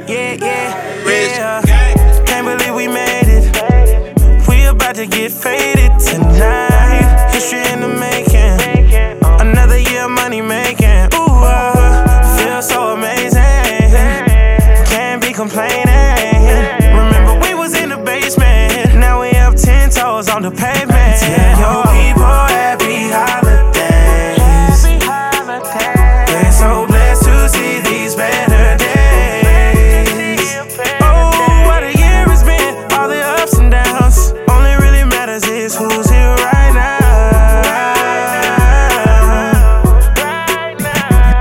Yeah, can't believe we made it. We about to get faded tonight. History in the making. Another year money making. Ooh, feel so amazing. Can't be complaining. Remember we was in the basement. Now we up 10 toes on the pavement. Tell your people happy holidays. We're so